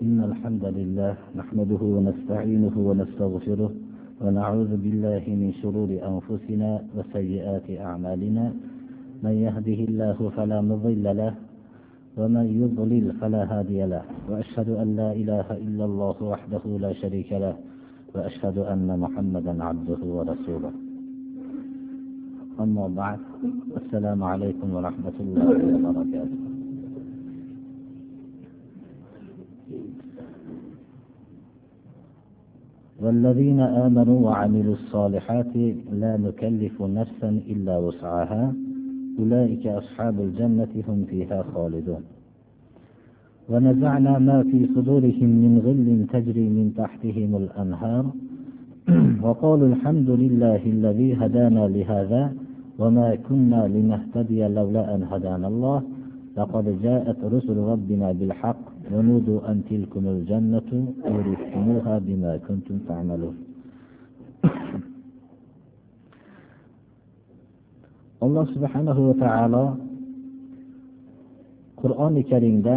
إن الحمد لله نحمده ونستعينه ونستغفره ونعوذ بالله من شرور أنفسنا وسيئات أعمالنا. من يهده الله فلا مضل له ومن يضلل فلا هادي له، وأشهد أن لا إله إلا الله وحده لا شريك له، وأشهد أن محمدا عبده ورسوله. أما بعد، السلام عليكم ورحمة الله وبركاته. والذين آمنوا وعملوا الصالحات لا نكلف نفسا إلا وسعها أولئك أصحاب الجنة هم فيها خالدون. ونزعنا ما في صدورهم من غل تجري من تحتهم الأنهار وقالوا الحمد لله الذي هدانا لهذا وما كنا لنهتدي لولا أن هدانا الله لقد جاءت رسل ربنا بالحق ونودوا أن تلكم الجنة أورثتموها بما كنتم تعملون. alloh subhanahu va taolo Qur'oni Karimda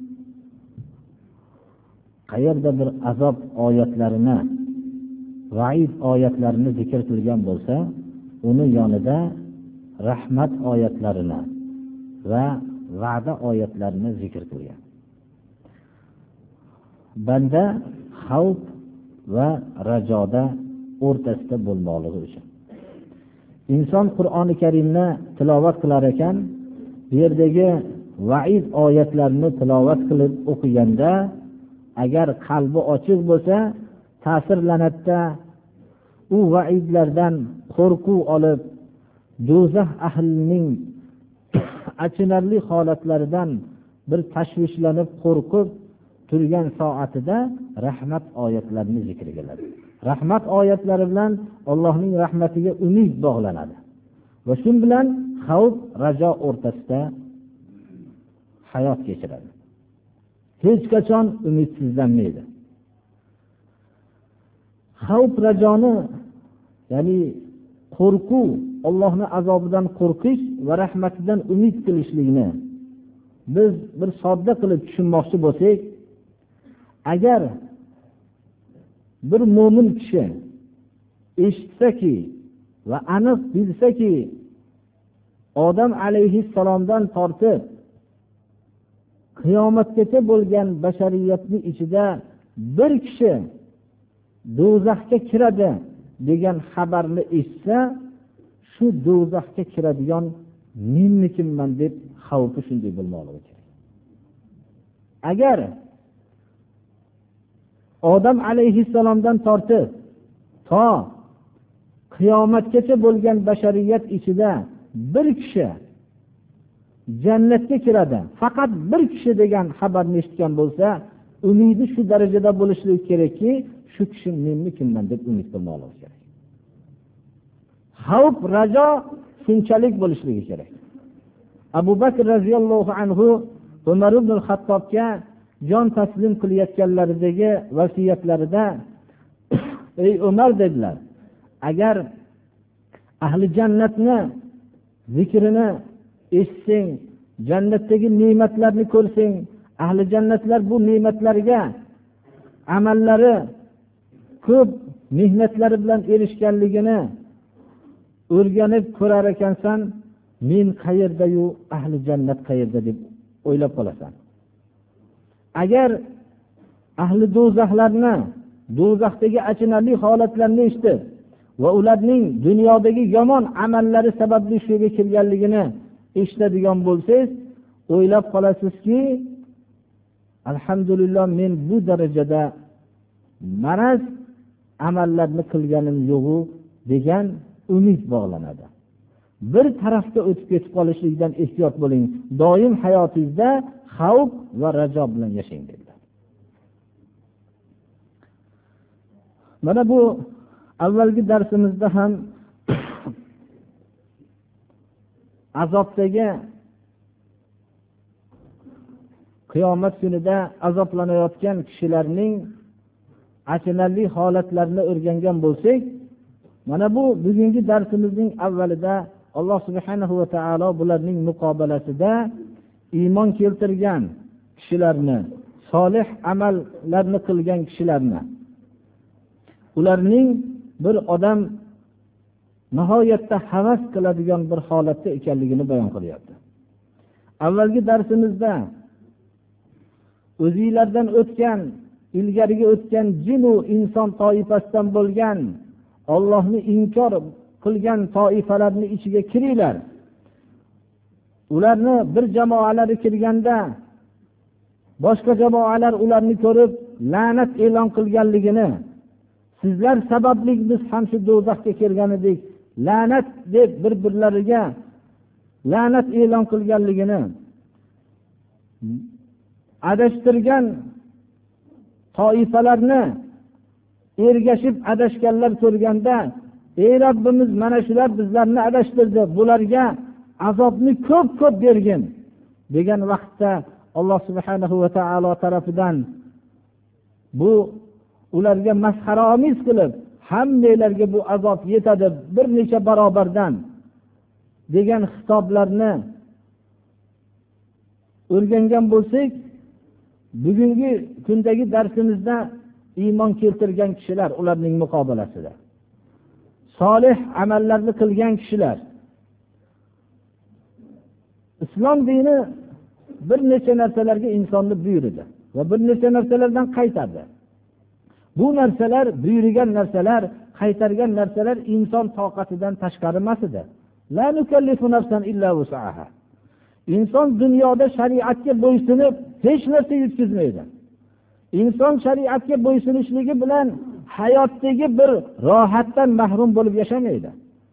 qayerda bir azob oyatlarini, vaid oyatlarini zikr qilgan bo'lsa, uni yonida rahmat oyatlarini va va'da oyatlarini zikr qilgan. Banda xavf va rajoda o'rtasida bo'lmoqligi uchun. Inson Qur'oni Karimni tilovat qilar ekan, bu yerdagi vaid oyatlarini tilovat qilib o'qiganda, agar qalbi ochiq bo'lsa, ta'sirlanadi, u vaidlardan qo'rquv olib, do'zax ahlining achinarli holatlaridan bir tashvishlanib qo'rqib turgan soatida rahmat oyatlarini zikr qiladi. Rahmat oyatlari bilan Allohning rahmatiga umid bog'lanadi va shu bilan xavf, rajo o'rtasida hayot kechiradi. Hech qachon umidsizlanmaydi. Xavf, rajoni, ya'ni qo'rquv, Allohning azobidan qo'rqish va rahmatidan umid qilishlikni biz bir sodda qilib tushunmoqchi bo'lsak, agar bir mo'min kishi eshitsaki va aniq bilsaki, Odam alayhissalomdan tortib qiyomatgacha bo'lgan bashariyatning ichida bir kishi do'zaxga kiradi degan xabarni eshitsa, shu do'zaxga kiradigan menmikinman deb xavfi shunday bo'lmoqligi kerak. Agar Odam alayhissalomdan tortib to qiyomatgacha bo'lgan bashariyat ichida bir kishi jannatga kiradi, faqat bir kishi degan xabarni eshitgan bo'lsa, umidi shu darajada bo'lishligi kerakki, shu kishi menmikinman deb umid qilmoqligi kerak. Xavf, rajo shunchalik bo'lishligi kerak. Abu Bakr radhiyallohu anhu Umar ibn al-Xattobga jon taslim qilayotganlaridagi vasiyatlarida ey Umar dedilar, agar ahli jannatni zikrini eshitsang, jannatdagi ne'matlarni ko'rsang, ahli jannatlar bu ne'matlarga amallari ko'p mehnatlari bilan erishganligini o'rganib ko'rar ekansan, men qayerda-yu ahli jannat qayerda deb o'ylab qolasan. Agar ahli do'zaxlarni, do'zaxdagi achinarli holatlarni eshitib va ularning dunyodagi yomon amallari sababli shu yerga kirganligini eshitadigan bo'lsangiz, o'ylab qolasizki, alhamdulillah, men bu darajada maraz amallarni qilganim yo'q degan umid bog'lanadi. Bir tarafga o'tib ketib qolishlikdan ehtiyot bo'ling. Doim hayotingizda xavf va rajo bilan yashang dedilar. Mana bu avvalgi darsimizda ham azobdagi, qiyomat kunida azoblanayotgan kishilarning achinarli holatlarini o'rgangan bo'lsak, mana bu bugungi darsimizning avvalida Alloh subhanahu va taolo bularning muqobalasida iymon keltirgan kishilarni solih amallarni qilgan kishilarni, ularning bir odam nihoyatda havas qiladigan bir holatda ekanligini bayon qilyapti. Avvalgi darsimizda o'zingizlardan o'tgan, ilgariga o'tgan jin-u inson toifasidan bo'lgan Allohni inkor qilgan toifalarning ichiga kiringlar. Ularni bir jamoalari kirganda boshqa jamoalar ularni ko'rib la'nat e'lon qilganligini, sizlar sababli biz ham shu do'zaxga kirgan edik, la'nat deb bir-birlariga la'nat e'lon qilganligini, adashtirgan toifalarni ergashib adashganlar ko'rganda, ey Rabbimiz, mana shular bizlarni adashtirdi, bularga azobni ko'p bergin degan vaqtda Alloh subhanahu va taolo tarafidan bu ularga masxaraomiz qilib, hammanglarga bu azob yetadi bir necha barobardan degan xitoblarni o'rgangan bo'lsak, bugungi kundagi darsimizda iymon keltirgan kishilar, ularning muqobilasida solih amallarni qilgan kishilar, islom dini bir necha narsalarga insonni buyurdi va bir necha narsalardan qaytardi. Bu narsalar, buyurgan narsalar, qaytargan narsalar inson toqatidan tashqari emas edi. La nukallifu nafsan illa wus'aha. Inson dunyoda shariatga bo'ysunib hech narsa yetkazmaydi. Inson shariatga bo'ysunishligi bilan hayotdagi bir rohatdan mahrum bo'lib yashamaydi.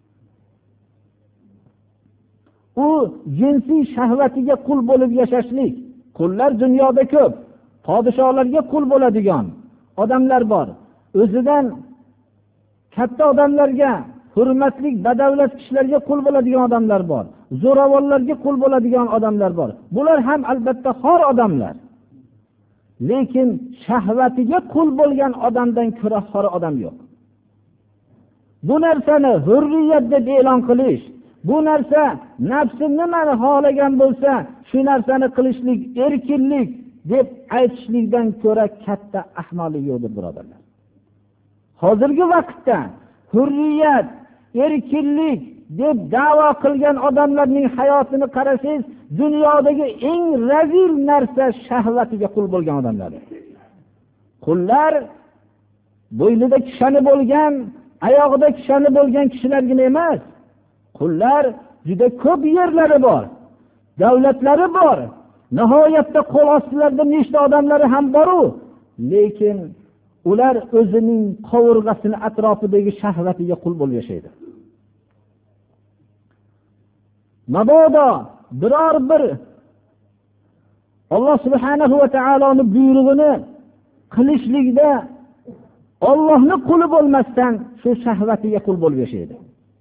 U jinsiy shahvatiga qul bo'lib yashashlik. Qullar dunyoda ko'p. Podshohlarga qul bo'ladigan odamlar bor. O'zidan katta odamlarga, hurmatli badavlat kishilarga qul bo'ladigan odamlar bor. Zo'ravonlarga qul bo'ladigan odamlar bor. Bular ham albatta xor odamlar. Lekin shahvatiga qul bo'lgan odamdan ko'ra xor odam yo'q. Bu narsani hurriyat deb e'lon qilish, bu narsa nafsi nimani xohlagan bo'lsa, shu narsani qilishlik, erkinlik deb aytishlikdan ko'ra katta ahmoqlik yo'qdir, birodarlar. Hozirgi vaqtda hurriyat, erkinlik deb da'vo qilgan odamlarning hayotini qarasangiz, dunyodagi eng razil narsa shahvatiga qul bo'lgan odamlar. Qullar bo'ynida kishani bo'lgan, oyog'ida kishani bo'lgan kishilargina emas. Qullar juda ko'p yerlari bor, davlatlari bor, nihoyatda qo'l ostilarida nechta odamlari ham bor-u, lekin ular o'zining qovurg'asini atrofidagi shahvatiga qul bo'lib yashaydi. Mabodo biror bir Alloh subhanahu va taoloning buyrug'ini qilishlikda Allohning quli bo'lmasdan shu shahvatiga qul bo'lib yashaydi.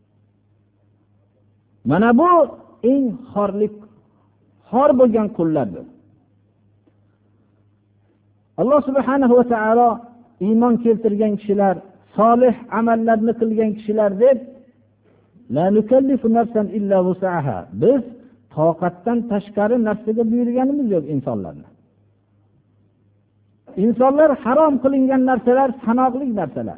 Mana bu eng xor bo'lgan qullardir. Alloh subhanahu va taolo iymon keltirgan kishilar, solih amallarni qilgan kishilar deb la nukallifu nafsan illa wus'aha. Biz toqatdan tashqari narsaga buyurganimiz yo'q insonlarni. Insonlar harom qilingan narsalar sanoqli narsalar.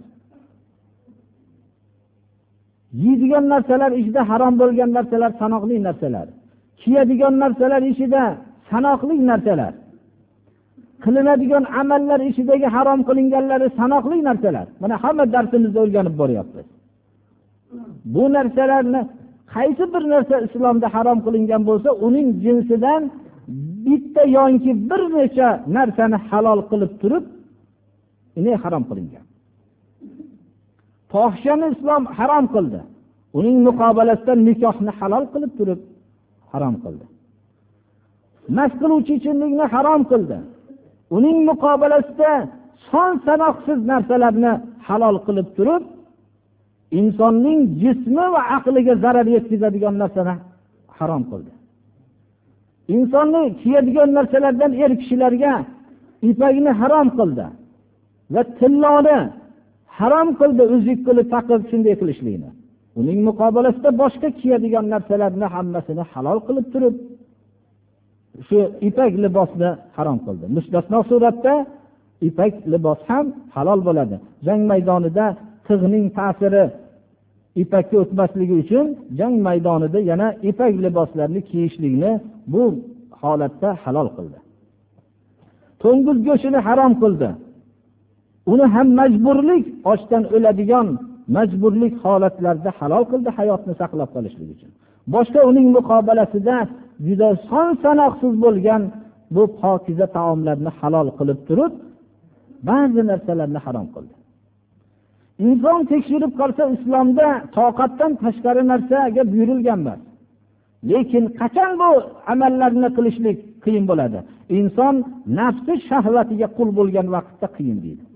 Yeydigan narsalar ichida harom bo'lgan narsalar sanoqli narsalar. Kiyadigan narsalar ichida sanoqli narsalar. Qilinadigan amallar ichidagi harom qilinganlari sanoqli narsalar. Mana hamma darsimizda o'rganib boryapmiz. Bu narsalarni qaysi bir narsa islomda harom qilingan bo'lsa, uning jinsidan bitta yoki bir necha narsani halol qilib turib, uni harom qilingan. Fohishani islom harom qildi. Uning muqobalasida nikohni halol qilib turib harom qildi. Mast qiluvchi ichimlikni harom qildi. Uning muqobalasida son sanoqsiz narsalarni halol qilib turib, insonning jismi va aqliga zarar yetkazadigan narsani harom qildi. Insonni kiyadigan narsalardan kishilarga ipakni harom qildi va tilloni harom qildi, uzuk qilib taqib shunday qilishlikni. Uning muqobalasida boshqa kiyadigan narsalarni hammasini halol qilib turib, shu ipak libosni harom qildi. Mustasno suratda ipak libos ham halol bo'ladi. Jang maydonida tig'ning ta'siri ipakka o'tmasligi uchun jang maydonida yana ipak liboslarni kiyishlikni bu holatda halol qildi. To'ng'iz go'shtini harom qildi. Uni ham majburlik, ochdan o'ladigan majburlik holatlarda halol qildi, hayotni saqlab qolishlik uchun. Boshqa uning muqobalasida juda son sanoqsiz bo'lgan bu pokiza taomlarni halol qilib turib, ba'zi narsalarni harom qildi. Inson tekshirib qolsa, islomda toqatdan tashqari narsaga buyurilgan emas. Lekin qachon bu amallarni qilishlik qiyin bo'ladi? Inson nafsi shahvatiga qul bo'lgan vaqtda qiyin deydi.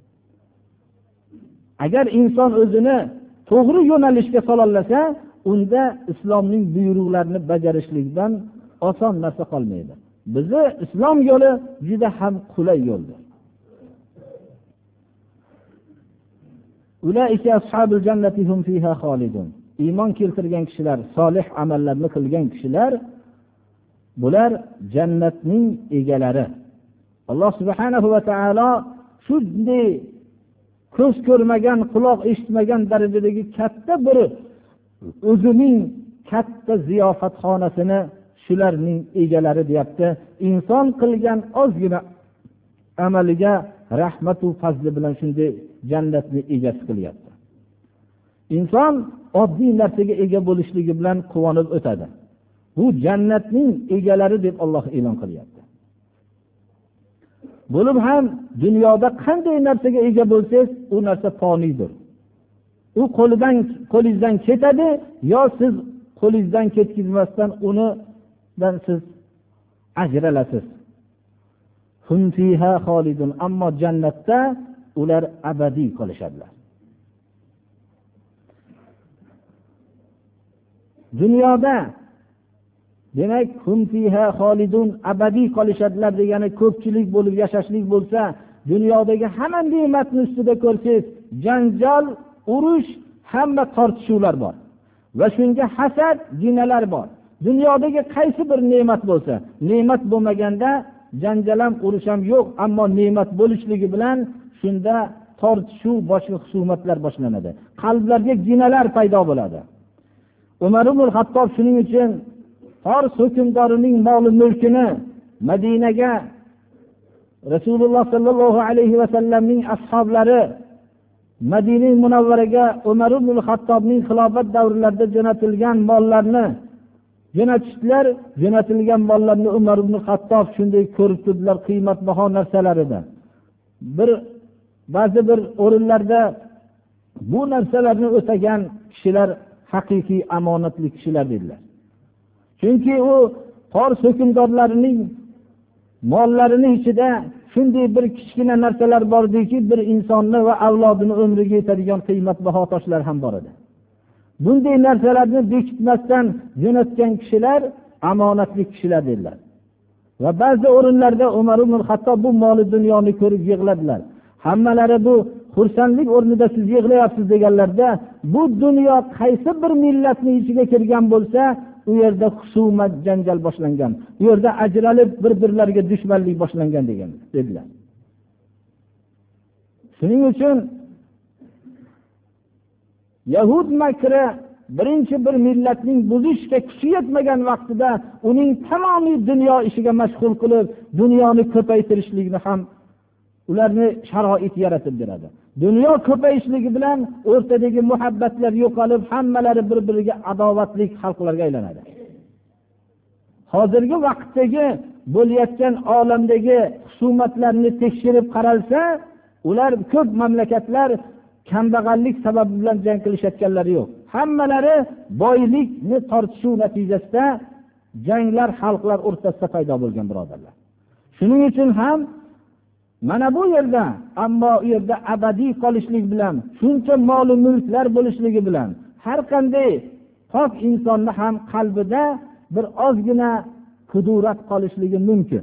Agar inson o'zini to'g'ri yo'nalishga sololasa, unda islomning buyruqlarini bajarishlikdan oson narsa qolmaydi. Bizi islom yo'li juda ham qulay yo'ldir. Ulaika ashabul jannati hum fiha xolidun. Iymon keltirgan kishilar, solih amallarni qilgan kishilar, bular jannatning egalari. Alloh subhanahu va taolo shunday ko'z ko'rmagan, quloq eshitmagan darajadagi katta bir o'zining katta ziyofatxonasini shularning egalari deyapti. Inson qilgan ozgina amaliga rahmat va fazli bilan shunday jannatni egasi qilyapti. Inson oddiy narsaga ega bo'lishligi bilan quvonib o'tadi. Bu jannatning egalari deb Alloh e'lon qilyapti. Bo'lib ham dunyoda qanday narsaga ega bo'lsangiz, u narsa foniydir. U qo'lingizdan ketadi, yo siz qo'lingizdan ketkizmasdan unidan siz ajralasiz. Hum fiha xolidun. Ammo jannatda ular abadiy qolishadilar. Dunyoda demak hum fiha xolidun abadiy qolishadilar degani ko'pchilik bo'lib yashashlik bo'lsa, dunyodagi hamma ne'matni ustida ko'rsangiz, janjal, urush, hamma tortishuvlar bor. Va shunga hasad, zinalar bor. Dunyodagi qaysi bir ne'mat bo'lsa, ne'mat bo'lmaganda janjal ham, urush ham yo'q, ammo ne'mat bo'lishligi bilan shunda tortishuv, boshqa husumatlar boshlanadi. Qalblarga zinalar paydo bo'ladi. Umar ibn Xattob shuning uchun Fors hukmdorining mol-u mulkini Madinaga Rasululloh sallallohu alayhi va sallamning ashablari Madina Munavvaraga Umar ibn Xattobning xilofat davrlarida jo'natilgan mollarni jo'natishdilar. Jo'natilgan mollarni Umar ibn Xattob shunday ko'rib turdilar, qiymatbaho narsalar edi. Ba'zi bir o'rinlarda bu narsalarni o'tagan kishilar haqiqiy omonatli kishilar dedilar. Chunki u Fors hukmdorlarining mollarini ichida shunday bir kichkina narsalar bordiki, bir insonni va avlodini umriga yetadigan qiymatbaho toshlar ham bor edi. Bunday narsalarni bekitmasdan jo'natgan kishilar omonatli kishilar dedilar. Va ba'zi o'rinlarda Umar ibn Xattob bu moli dunyoni ko'rib yig'ladilar. Hammalari bu xursandlik o'rnida siz yig'layapsiz deganlarda, bu dunyo qaysi bir millatning ichiga kirgan bo'lsa, u yerda husumat, janjal boshlangan. U yerda ajralib bir-birlariga dushmanlik boshlangan degan dedilar. Shuning uchun Yahud makri birinchi bir millatning buzishga kuchi yetmagan vaqtida uning tamomiy dunyo ishiga mashg'ul qilib, dunyoni ko'paytirishlikni ham ularni sharoit yaratib beradi. Dunyo ko'payishligi bilan o'rtadagi muhabbatlar yo'qolib, hammalari bir-biriga adovatli xalqlarga aylanadi. Hozirgi vaqtdagi bo'layotgan olamdagi husumatlarni tekshirib qaralsa, ular ko'p mamlakatlar kambag'allik sababi bilan jang qilishayotganlari yo'q. Hammalari boylikni tortishuv natijasida janglar xalqlar o'rtasida paydo bo'lgan birodarlar. Shuning uchun ham mana bu yerda, ammo u yerda abadiy qolishlik bilan, shuncha mol-u mulklar bo'lishligi bilan har qanday pok insonni ham qalbida bir ozgina kudurat qolishligi mumkin.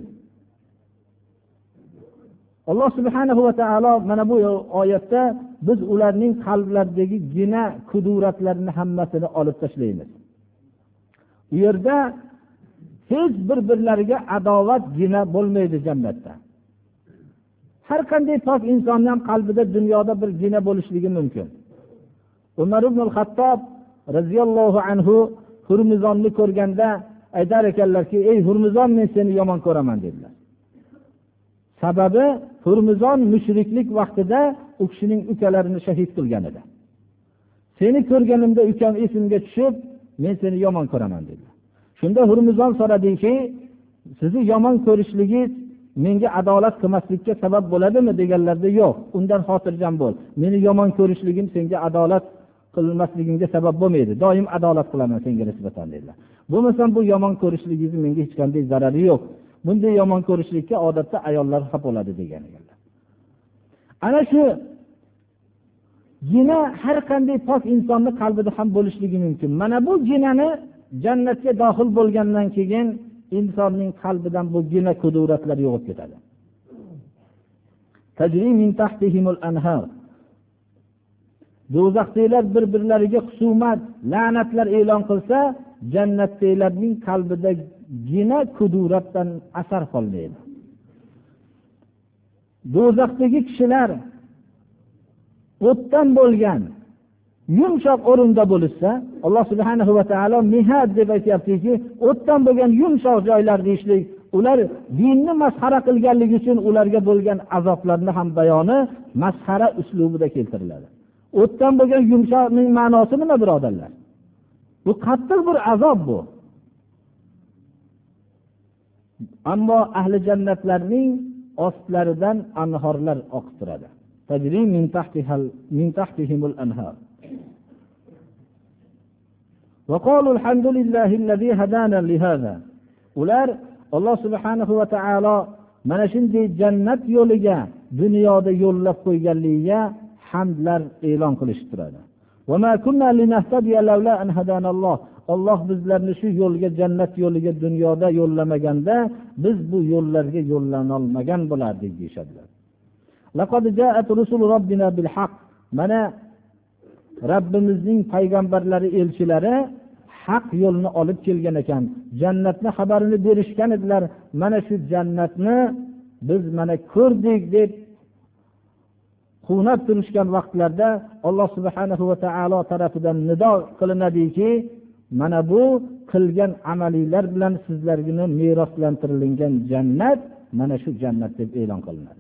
Alloh subhanahu va taolo mana bu oyatda biz ularning qalblaridagi gina kuduratlarini hammasini olib tashlaymiz. U yerda hech bir-birlariga adovat, gina bo'lmaydi jannatda. Har qanday pok insonning ham qalbida dunyoda bir gina bo'lishligi mumkin. Umar ibn al-Xattob radhiyallohu anhu Hurmizonni ko'rganda aytar ekanlarki, "Ey Hurmizon, men seni yomon ko'raman" dedilar. Sababi Hurmizon mushriklik vaqtida u kishining ukalarini shahid qilgan edi. Seni ko'rganimda ukam esimga tushib, men seni yomon ko'raman dedilar. Shunda Hurmizon so'radiki, "Sizni yomon ko'rishligingiz menga adolat qilmaslikka sabab bo'ladimi?" deganlarda, "Yo'q, undan xotirjam bo'l. Meni yomon ko'rishligim senga adolat qilmasligimga sabab bo'lmaydi. Doim adolat qilaman senga nisbatan" dedilar. Bo'lmasam bu yomon ko'rishligingiz menga hech qanday zarari yo'q. Bunday yomon ko'rishlikka odatda ayollar xafa bo'ladi degan ekanlar. Ana shu gina har qanday pok insonning qalbida ham bo'lishligi mumkin. Mana bu ginani jannatga daxil bo'lgandan keyin insonning qalbidan bu gina kuduratlar yo'qib ketadi. Tajri min tahtihimul anhar. Do'zaxdagilar bir-birlariga husumat, la'natlar e'lon qilsa, jannatdagilarning qalbida gina kuduratdan asar qolmaydi. Do'zaxdagi kishilar o'tdan bo'lgan yumshoq o'rinda bo'lsa, Alloh subhanahu va taolo mihad deb aytayaptiki, o'tdan bo'lgan yumshoq joylar deyishlik, ular dinni masxara qilganligi uchun ularga bo'lgan azoblarni ham bayoni masxara uslubida keltiriladi. O'tdan bo'lgan yumshoqning ma'nosi nima birodarlar? Bu qattiq bir azob bu. Ammo ahli jannatlarning ostlaridan anhorlar oqib turadi. Tajri min tahtihimul anhar. Va qalu alhamdulillahillazi hadana li hada. Ular Alloh subhanahu va taolo mana shunday jannat yo'liga dunyoda yo'llab qo'yganligiga hamdlar e'lon qilishib turadi. Va ma kunna linahtadiya lawla an hadana Alloh. Alloh bizlarni shu yo'lga, jannat yo'liga dunyoda yo'llamaganda biz bu yo'llarga yo'llana olmagan bo'lardik deyshadilar. Laqad ja'at rusul robbina bil haqq. Mana Rabbimizning payg'ambarlari, elchilari haq yo'lni olib kelgan ekan. Jannatni xabarini berishgan edilar. Mana shu jannatni biz mana ko'rdik deb quvnab turishgan vaqtlarda Alloh subhanahu va taolo tarafidan nido qilinadiki, mana bu qilgan amalinglar bilan sizlarga meroslantirilgan jannat mana shu jannat deb e'lon qilinadi.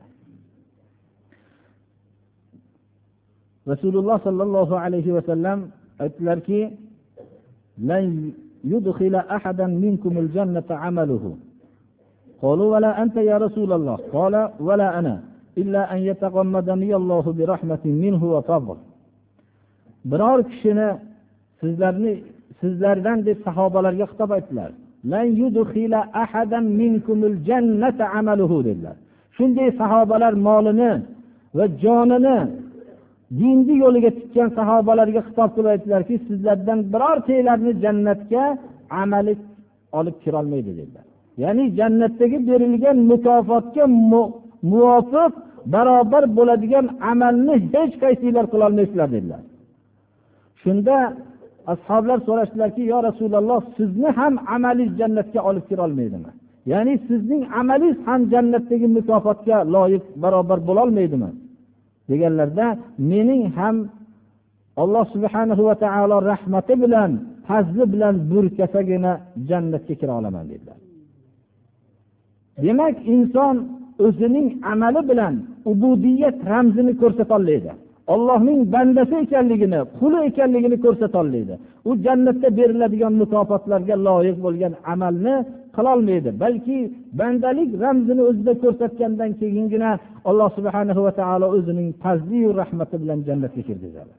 Rasululloh sallallohu alayhi va sallam aytdilarki, "Lan yudkhila ahadan minkumul jannata amaluhu." Qalu va la anta ya Rasululloh. Qala va la ana illa an yataghammadani Allohu bi rahmatin minhu va fadl. Biror kishini sizlardan deb sahobalarga xitob aytdilar. "Lan yudkhila ahadan minkumul jannata amaluhu" dedilar. Shunday sahobalar molini va jonini dinni yo'liga tikkan sahobalarga xitob qilib aytdilarki, sizlardan birortanglarni jannatga amali olib kira olmaydi dedilar. Ya'ni jannatdagi berilgan mukofotga muvofiq barobar bo'ladigan amalni hech qaysinglar qila olmaysizlar dedilar. Shunda ashoblar so'rashdilarki, "Ya Rasululloh, sizni ham amalingiz jannatga olib kira olmaydimi? Ya'ni sizning amalingiz ham jannatdagi mukofotga loyiq barobar bo'la olmaydimi?" deganlarda, "Mening ham Alloh subhanahu va taolo rahmati bilan, fazli bilan burkasagina jannatga kira olaman" dedilar. Demak, inson o'zining amali bilan ubudiyat ramzini ko'rsata oladi. Allohning bandasi ekanligini, quli ekanligini ko'rsata oladi. U jannatda beriladigan mukofotlarga loyiq bo'lgan amalni qila olmaydi, balki bandalik ramzini o'zida ko'rsatgandan keyingina Alloh subhanahu va taolo o'zining fazli va rahmati bilan jannatga kirgizadi.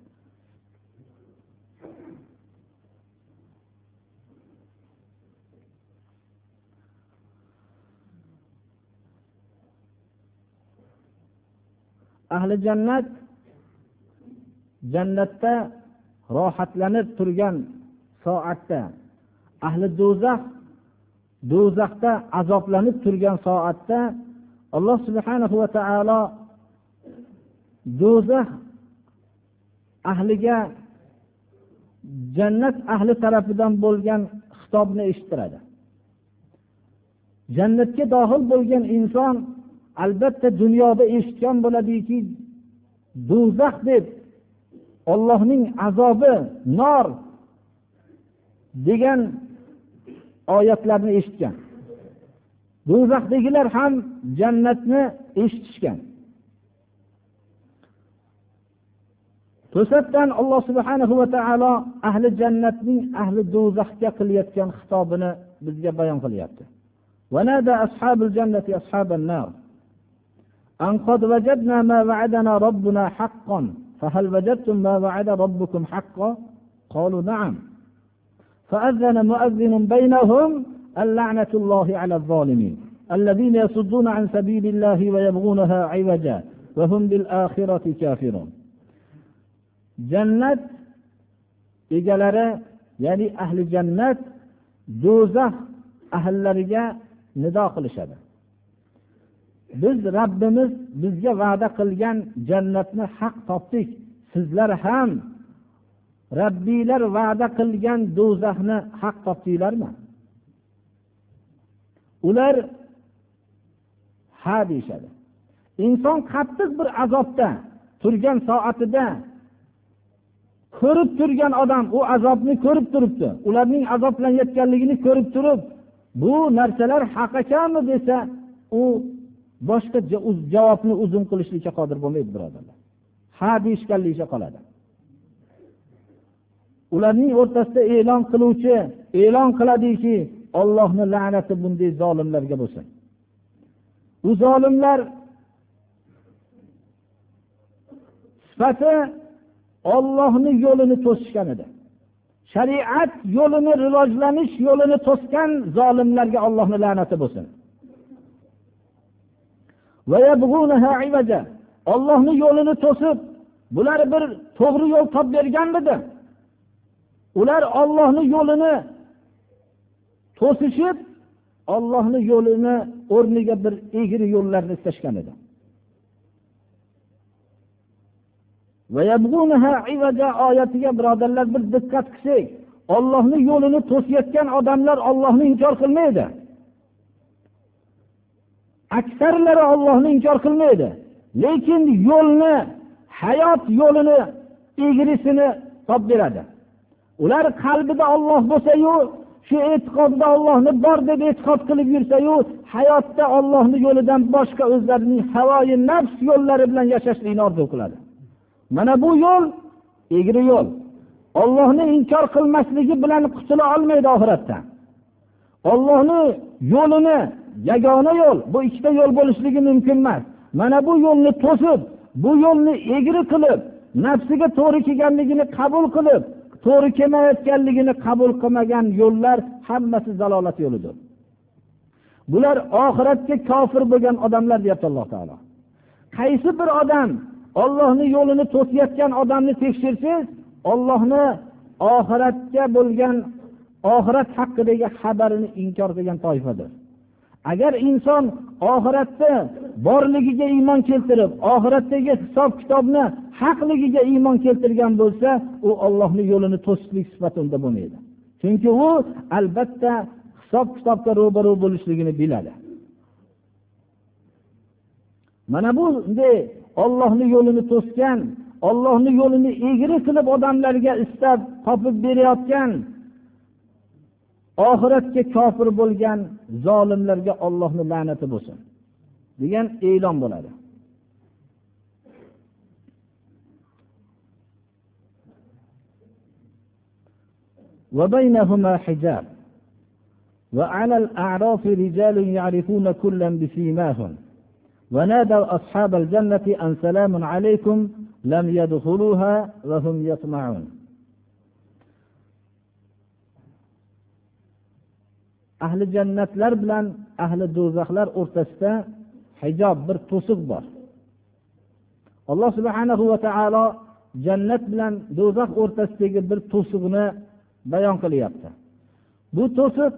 Ahli jannat jannatda rohatlanib turgan soatda, ahli do'zaxda azoblanib turgan soatda Alloh subhanahu va taolo do'zax ahliga jannat ahli tarafidan bo'lgan xitobni eshittiradi. Jannatga daxil bo'lgan inson albatta dunyoda eshitgan bo'ladiki, do'zax deb Allohning azobi, nor degan oyatlarni eshitgan. Do'zaxdagilar ham jannatni eshitishgan. To'satdan Alloh subhanahu va taolo ahli jannatning ahli do'zaxga qilayotgan xitobini bizga bayon qilyapti. وَنَادَى أَصْحَابُ الْجَنَّةِ أَصْحَابَ النَّارِ أَنْ قَدْ وَجَدْنَا مَا وَعَدَنَا رَبُّنَا حَقًّا فَهَلْ وَجَدْتُمْ مَا وَعَدَ رَبُّكُمْ حَقًّا قَالُوا نَعَمْ فَأَذَّنَ مُؤَذِّنٌ بَيْنَهُمْ اللعنة الله على الظالمين الذين يصدون عن سبيل الله ويبغونها عوجا وهم بالآخرة كافرون. Jannat egalari, ya'ni ahli jannat do'zax ahllariga nido qilishadi. Biz Rabbimiz bizga va'da qilgan jannatni haq topdik. Sizlar ham Rabbiylar va'da qilgan do'zaxni haq topdinglarmi? Ular ha deyishadi. Inson qattiq bir azobda turgan soatida ko'rib turgan odam u azobni ko'rib turibdi. Ularning azoblanayotganligini ko'rib turib, bu narsalar haq ekanmi desa, u boshqa javobni uzun qilishlikka qodir bo'lmaydi, birodarlar. Ha deyishganligicha qoladi. Ularning o'rtasida e'lon qiluvchi e'lon qiladiki, Allohning la'nati bunday zolimlarga bo'lsin. U zolimlar sifati Allohning yo'lini to'sishgan edi. Shariat yo'lini, rivojlanish yo'lini to'sgan zolimlarga Allohning la'nati bo'lsin. Va yabghunaha ivaja. Allohning yo'lini to'sib, bular bir to'g'ri yo'l topib berganmidi? Ular Allohning yo'lini to'sishib, Allohning yo'lini o'rniga bir egri yo'llarni istashgan edi. Va yabghunaha ivaja oyatiga birodarlar bir diqqat qilsak, Allohning yo'lini to'sayotgan odamlar Allohni inkor qilmaydi. Aksarlari Allohni inkor qilmaydi, lekin yo'lni, hayot yo'lini egrisini topib beradi. Ular qalbida Alloh bo'lsa-yu, shu e'tiqodda Allohni bor deb e'tiqod qilib yursa-yu, hayotda Allohning yo'lidan boshqa o'zlarining havoyi nafs yo'llari bilan yashashlikni orzu qiladi. Mana bu yo'l egri yo'l. Allohni inkor qilmasligi bilan qutula olmaydi oxiratda. Allohning yo'lini yagona yo'l, bu ikkita yo'l bo'lishligi mumkin emas. Mana bu yo'lni to'sib, bu yo'lni egri qilib, nafsiga to'g'ri kelganligini qabul qilib, to'g'ri kelmayotganligini qabul qilmagan yo'llar hammasi zalolat yo'lidir. Bular oxiratga kofir bo'lgan odamlar deyapti Alloh taolo. Qaysi bir odam Allohning yo'lini to'sayotgan odamni tekshirsangiz, Allohni oxiratga bo'lgan oxirat haqidagi xabarini inkor qilgan toifadir. Agar inson oxiratda borligiga iymon keltirib, oxiratdagi hisob kitobni haqligiga iymon keltirgan bo'lsa, u Allohning yo'lini to'sishlik sifatida bo'lmaydi. Chunki u albatta hisob kitobga ro'baro bo'lishligini biladi. Mana bunday Allohning yo'lini to'sgan, Allohning yo'lini egri qilib odamlarga istab topib berayotgan, oxiratga kofir bo'lgan zolimlarga Allohning la'nati bo'lsin degan e'lon bo'ladi. Va baynahuma hijab va 'alal a'rafi rijalun ya'rifuna kullan bisimahum va nadaw ashabal jannati an salamun alaykum lam yadkhuluha va hum yatma'un. Ahli jannatlar bilan ahli do'zaxlar o'rtasida hijob, bir to'siq bor. Alloh subhanahu va taolo jannat bilan do'zax o'rtasidagi bir to'siqni bayon qilyapti. Bu to'siq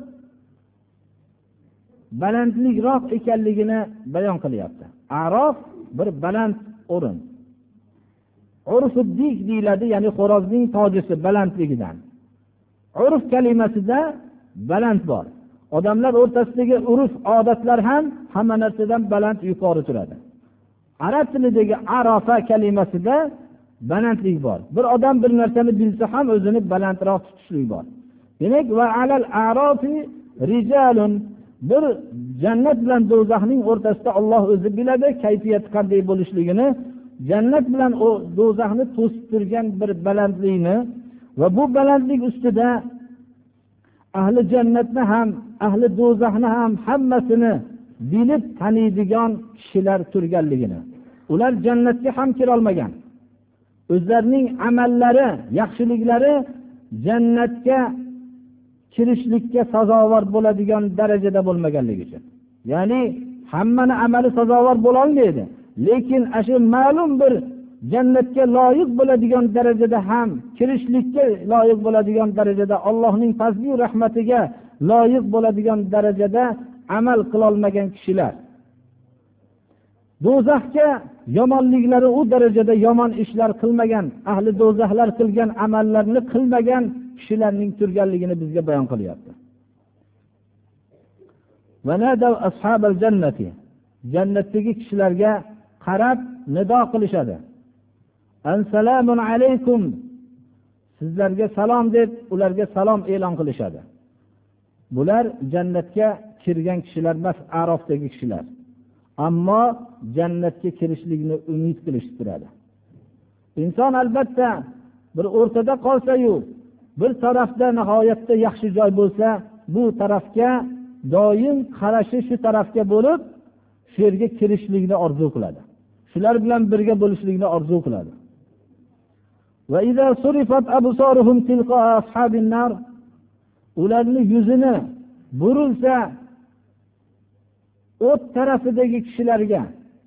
balandlikroq ekanligini bayon qilyapti. A'rof bir baland o'rin. Urfuddik deyiladi, ya'ni xo'rozning tojisi balandligidan. Urf kalimasida baland bor. Odamlar o'rtasidagi urf odatlar ham hamma narsadan baland yuqori turadi. Arab tilidagi arafa kalimasida balandlik bor. Bir odam bir narsani bilsa ham o'zini balandroq tutishlik bor. Demak, va alal a'rafi rijalun, bir jannat bilan do'zaxning o'rtasida Alloh o'zi biladi kayfiyat qanday bo'lishligini. Jannat bilan o do'zaxni to'sib turgan bir balandlikni va bu balandlik ustida ahli jannatni ham, ahli do'zaxni ham hammasini bilib taniydigan kishilar turganligini. Ular jannatga ham kira olmagan. O'zlarining amallari, yaxshiliklari jannatga kirishlikka sazovor bo'ladigan darajada bo'lmaganligi uchun. Ya'ni hammani amali sazovor bo'la olmaydi, lekin shu ma'lum bir jannatga loyiq bo'ladigan darajada ham, kirishlikka loyiq bo'ladigan darajada, Allohning fazli va rahmatiga loyiq bo'ladigan darajada amal qila olmagan kishilar. Do'zaxga yomonliklari u darajada yomon ishlar qilmagan, ahli do'zaxlar qilgan amallarni qilmagan kishilarning turganligini bizga bayon qilyapti. Va nadav ashabal jannati, jannatdagi kishilarga qarab nido qilishadi. Assalomu alaykum, sizlarga salom deb ularga salom e'lon qilishadi. Bular jannatga kirgan kishilar emas, arofdagi kishilar. Ammo jannatga kirishlikni umid qilishib turadi. Inson albatta bir o'rtada qolsa-yu, bir tarafda nihoyatda yaxshi joy bo'lsa, bu tarafga doim qarashi shu tarafga bo'lib, shu yerga kirishlikni orzu qiladi. Shular bilan birga bo'lishlikni orzu qiladi. Va idza surifat absaruhum tilqa ashabin nar, ularning yuzini burilsa o't tarafidagi kishilarga,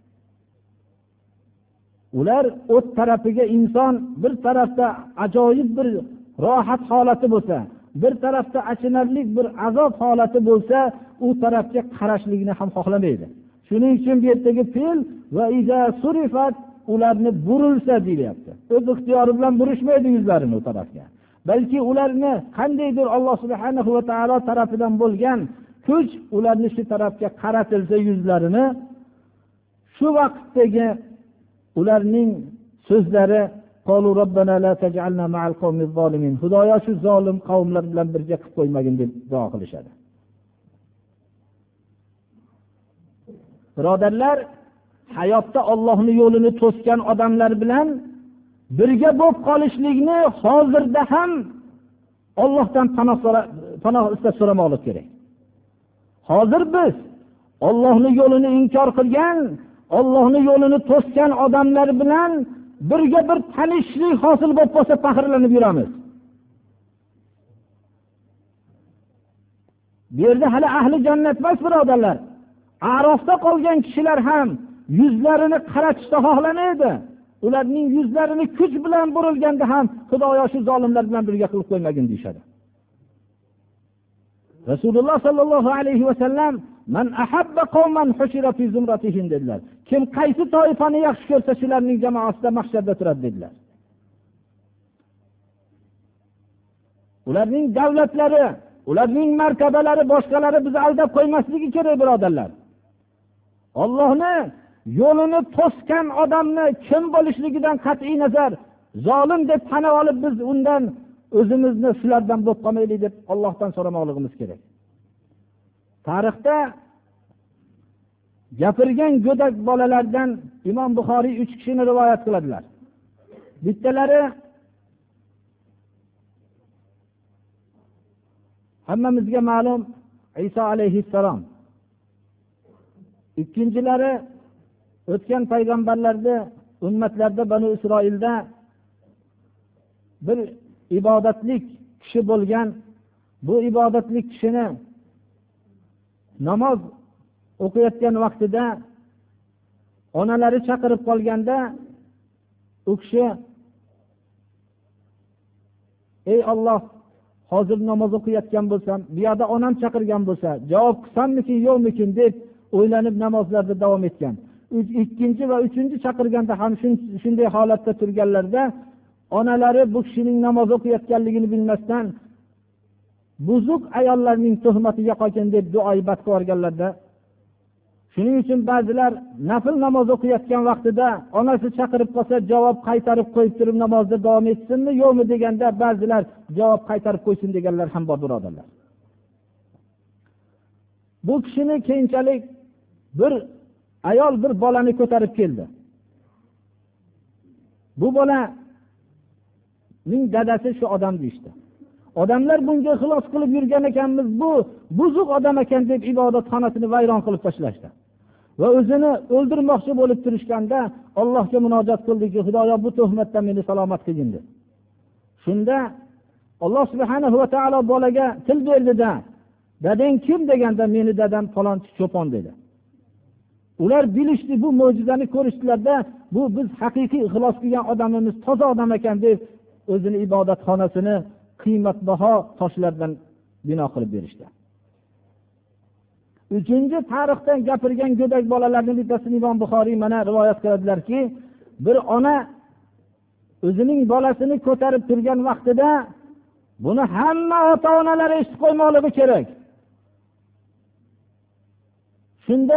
ular o't tarafiga, inson bir tarafda ajoyib bir rohat holati bo'lsa, bir tarafda achinarli bir azob holati bo'lsa, u tarafga qarashlikni ham xohlamaydi. Shuning uchun bu yerdagi fe'l va iza surifat, ularni burilsa deyapti. O'z ixtiyori bilan burishmaydi yuzlarini u tarafga. Balki ularni qandaydir Alloh subhanahu va taolo tarafidan bo'lgan kuch ularni shu tarafga qaratilsa yuzlarini, shu vaqtdagi ularning so'zlari qolu robbana la taj'alna ma'al qawmiz zolimin, Xudoyo shu zolim qavmlar bilan birga qilib qo'ymagin deb duo qilishadi. Birodarlar, hayotda Allohning yo'lini to'sgan odamlar bilan birga bo'lib qolishlikni hozirda ham Allohdan panoh istab so'ramoqlik kerak. Hozir biz Allohning yo'lini inkor qilgan, Allohning yo'lini to'sgan odamlar bilan birga bir tanishlik hosil bo'lib qolsa faxrlanib yuramiz. Bu yerda hali ahli jannat emas birodarlar. Arofda qolgan kishilar ham yuzlarini qaratishda xohlamaydi. Ularning yuzlarini kuch bilan burilganda ham Xudoyo shu zolimlar bilan birga qilib qo'ymagin deyshadi. Rasululloh sallallohu alayhi va sallam man ahabba qawman hushira fi zumratihim dedilar. Kim qaysi toifani yaxshi ko'rsa shularning jamoasida mahsharda turadi dedilar. Ularning davlatlari, ularning martabalari boshqalari bizni aldab qo'ymasligi kerak birodarlar. Allohni yo'lini to'sgan odamni kim bo'lishligidan qat'iy nazar zolim deb tan olib biz undan o'zimizni shulardan bo'lib qolmaylik deb Allohdan so'ramoqligimiz kerak. Tarixda gapirgan go'dak bolalardan Imom Buxoriy 3 kishini rivoyat qiladilar. Bittalari hammamizga ma'lum Iso alayhissalom. Ikkinchilari o'tgan payg'ambarlarda, ummatlarda, Banu Isroilda bir ibodatlik kishi bo'lgan. Bu ibodatlik kishini namoz o'qiyotgan vaqtida onalari chaqirib qolganda u kishi ey Alloh, hozir namoz o'qiyotgan bo'lsam, bu yerda onam chaqirgan bo'lsa, javob qilsammikin, yo'qmikin deb o'ylanib namozlarda davom etgan. Ikkinchi va uchinchi chaqirganda ham shunday holatda turganlarda onalari bu kishining namoz o'qiyotganligini bilmasdan buzuq ayollarning tuhmatiga qolgan deb duoibatga borganlarda. Shuning uchun ba'zilar nafl namoz o'qiyotgan vaqtida onasi chaqirib qolsa javob qaytarib qo'yib turib namozda davom etsinmi yo'qmi deganda ba'zilar javob qaytarib qo'ysin deganlar ham bor birodarlar. Bu kishini keyinchalik bir ayol bir bolani ko'tarib keldi. Bu bolaning dadasi shu odam deydi. Odamlar bunga ixlos qilib yurgan ekanmiz, bu buzuq odam ekan deb ibodatxonasini vayron qilib tashlashdi. Va o'zini o'ldirmoqchi bo'lib turishganda Allohga munojat qildiki, Xudoyo bu tuhmatdan meni salomat qilgin deb. Shunda Alloh subhanahu va taolo bolaga til berdi-da, "Dadang kim?" deganda, "Meni dadam falonchi cho'pon" dedi. Ular bilishdi, bu mo'jizani ko'rishdilarda, bu biz haqiqiy ixlos qilgan odamimiz, toza odam ekan deb o'zini ibodatxonasini qiymatbaho toshlardan bino qilib berishdi. Uchinchi tarixdan gapirgan go'dak bolalarning bittasini Imom Buxoriy mana rivoyat qiladilarki, bir ona o'zining bolasini ko'tarib turgan vaqtida buni hamma ota-onalar eshitib qo'ymoqligi kerak. Shunda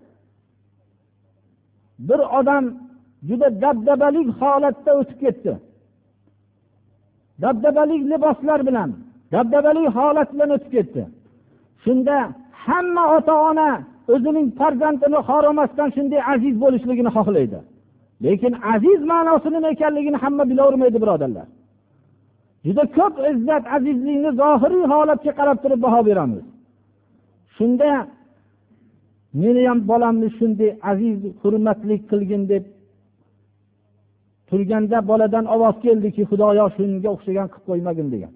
bir odam juda dabdabali holatda o'tib ketdi. Dabdabali liboslar bilan, dabdabali holat bilan o'tib ketdi. Shunda hamma ota-ona o'zining farzandini xoromasdan shunday aziz bo'lishligini xohlaydi. Lekin aziz ma'nosi nima ekanligini hamma bilavermaydi birodarlar. Juda ko'p izzat, azizlikni zohiriy holatga qarab turib baho beramiz. Shunda meni ham bolamni shunday aziz, hurmatli qilgin deb turganda boladan ovoz keldiki, Xudoyo shunga o'xshagan qilib qo'ymagin degan.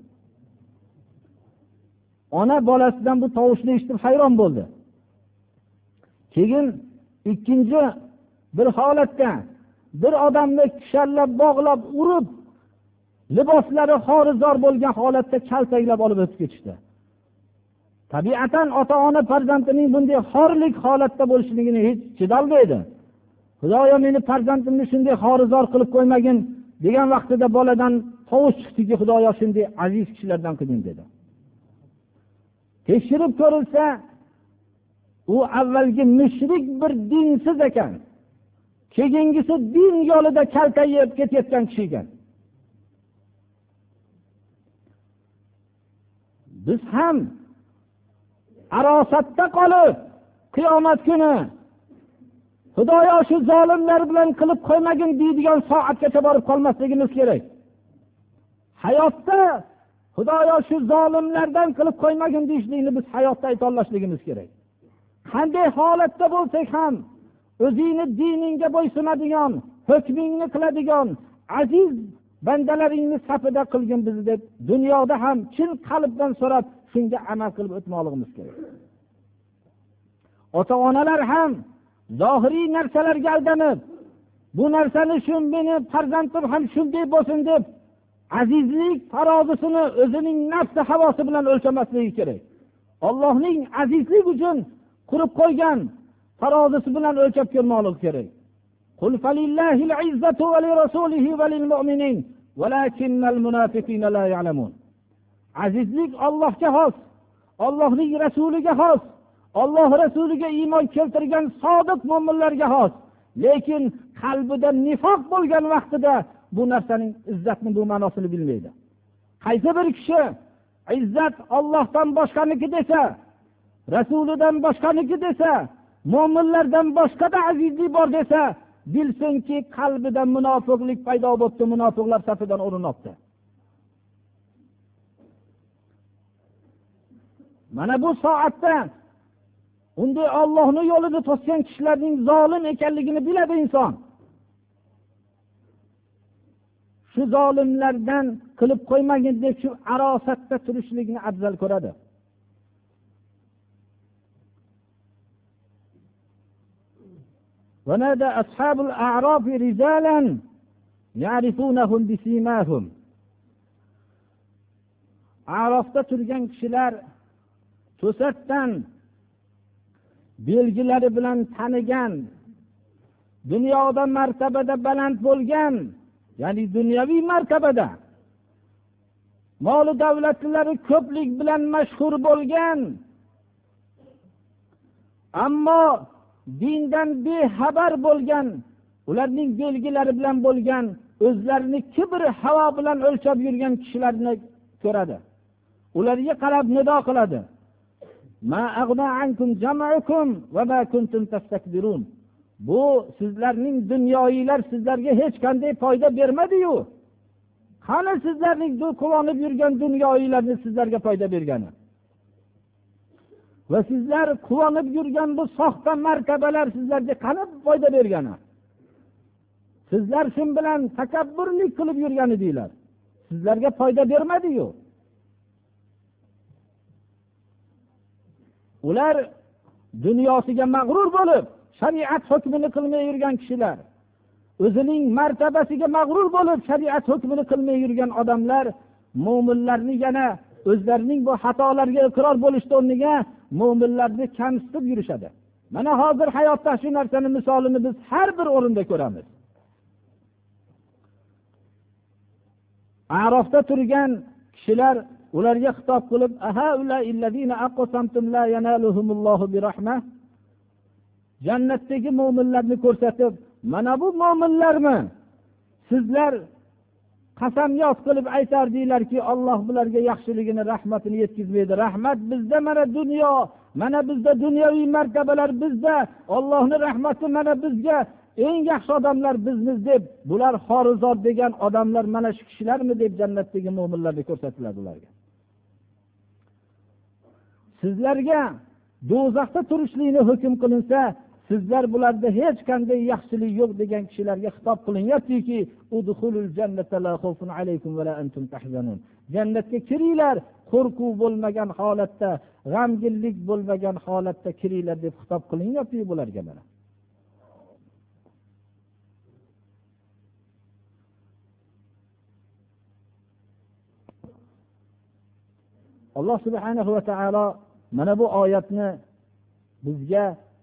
Ona bolasidan bu tovushni eshitib hayron bo'ldi. Keyin ikkinchi bir holatda bir odamni kishallab, bog'lab, urib, liboslari xorizor bo'lgan holatda kaltaklab olib o'tib ketishdi. Tabiatan ota-ona farzandining bunday xorlik holatda bo'lishligini hech chidolmaydi. Xudoyo meni farzandimni shunday xorizor qilib qo'ymagin degan vaqtida boladan tovush chiqdiki, Xudoyo shunday aziz kishilardan qilgin dedi. Tekshirib ko'rilsa, u avvalgi mushrik bir dinsiz ekan. Keyingisi din yo'lida kaltayib ketayotgan kishi ekan. Biz ham arosatda qolib qiyomat kuni Xudoyo shu zolimlar bilan qilib qo'ymagin deydigan soatgacha borib qolmasligimiz kerak. Hayotda Xudoyo shu zolimlardan qilib qo'ymagin deyishlikni biz hayotda aytolashligimiz kerak. Qanday holatda bo'lsak ham o'zingni diningga bo'ysunadigan, hukmingni qiladigan aziz bandalaringni safida qilgin bizni deb dunyoda ham chin qalbdan so'rab shunga amal qilib o'tmoqligimiz kerak. Ota-onalar ham zohiriy narsalarga aldanib, bu narsani shu meni farzandim ham shunday bo'lsin deb azizlik tarozisini o'zining nafsi havosi bilan o'lchamasligi kerak. Allohning azizlik uchun qurib qo'ygan tarozisi bilan o'lchab ko'rmoqlik kerak. Qul falillahil izzatu va lirasulihi va lil mu'minin walakinnal munafiqina la ya'lamun. Azizlik Allohga xos, Allohning rasuliga xos, Alloh rasuliga iymon keltirgan sodiq mu'minlarga xos. Lekin qalbida nifoq bo'lgan vaqtida bu narsaning izzatning bu ma'nosini bilmaydi. Qaysi bir kishi izzat Allohdan boshqaniki desa, rasulidan boshqaniki desa, mu'minlardan boshqada azizlik bor desa, bilsinki qalbida munofiqlik paydo bo'ldi, munofiqlar safidan o'rin oldi. Mana bu soatda unday Allohning yo'lida to'sgan kishilarning zolim ekanligini biladi inson. Shu zolimlardan qilib qo'ymagin deb shu arosatda turishlikni afzal ko'radi. ونادى أصحاب الأعراف رجالا يعرفونهم بسيماهم. Arafda turgan kishilar to'satdan belgilari bilan tanigan, dunyoda martabada baland bo'lgan, ya'ni dunyoviy martabada mol davlatlari ko'plik bilan mashhur bo'lgan, ammo dindan bexabar bo'lgan, ularning belgilari bilan bo'lgan, o'zlarini kibr havo bilan o'lchab yurgan kishilarni ko'radi. Ularga qarab nido qiladi: ma aghna ankum jam'ukum va ma kuntum tastakbirun. Bu sizlarning dunyoyilar sizlarga hech qanday foyda bermadi-yu. Qani sizlarning quvonib yurgan dunyoyilarni sizlarga foyda bergani? Va sizlar quvonib yurgan bu soxta martabalar sizlarga qani foyda bergani? Sizlar shun bilan takabburlik qilib yurgan edinglar. Sizlarga foyda bermadi-yu. Ular dunyosiga mag'rur bo'lib, shariat hukmini qilmay yurgan kishilar, o'zining martabasiga mag'rur bo'lib, shariat hukmini qilmay yurgan odamlar mu'minlarni yana o'zlarining bu xatolarga iqror bo'lishdan o'rniga mu'minlarni kamsitib yurishadi. Mana hozir hayotda shu narsaning misolini biz har bir o'rinda ko'ramiz. Arafda turgan kishilar ularga xitob qilib: "Aha ulla illazina aqsamtum la yanaluhumullohu birahmah." Jannatdagi mu'minlarni ko'rsatib, mana bu mu'minlarmi? Sizlar qasamyod qilib aytardinglarki, Alloh bularga yaxshiligini, rahmatini yetkazmaydi. Rahmat bizda, mana dunyo, mana bizda dunyoviy martabalar bizda, Allohning rahmati mana bizga, eng yaxshi odamlar bizmiz deb, bular xorizor degan odamlar mana shu kishilarmi deb jannatdagi mu'minlarni ko'rsatiladi ularga. Sizlarga do'zaxda turishlikni hukm qilinsa, sizlar bularda hech qanday yaxshilik yo'q degan kishilarga xitob qilinyaptiki, udkhulul jannata la khawfun alaykum va la antum tahzanun. Jannatga kiringlar, qo'rquv bo'lmagan holatda, g'amginlik bo'lmagan holatda kiringlar deb xitob qilinyapti bularga mana. Alloh subhanahu va taolo mana bu oyatni bizga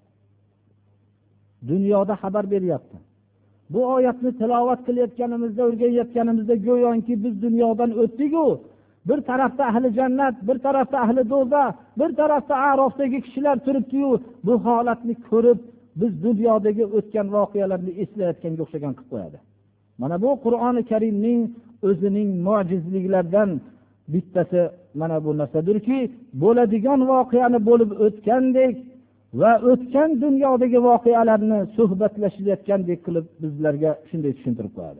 dunyoda xabar beryapti. Bu oyatni tilovat qilayotganimizda, o'rganayotganimizda go'yoki biz dunyodan o'tdik-ku. Bir tarafda ahli jannat, bir tarafda ahli do'zax, bir tarafda Arafdagi kishilar turibdi-yu, bu holatni ko'rib biz dunyodagi o'tgan voqealarni eslayotganga o'xshagan qilib qo'yadi. Mana bu Qur'oni Karimning o'zining mo'jizliklaridan bittasi mana bu narsadirki, bo'ladigan voqeani bo'lib o'tgandek va o'tgan dunyodagi voqealarni suhbatlashayotgandek qilib bizlarga shunday tushuntirib qo'yadi.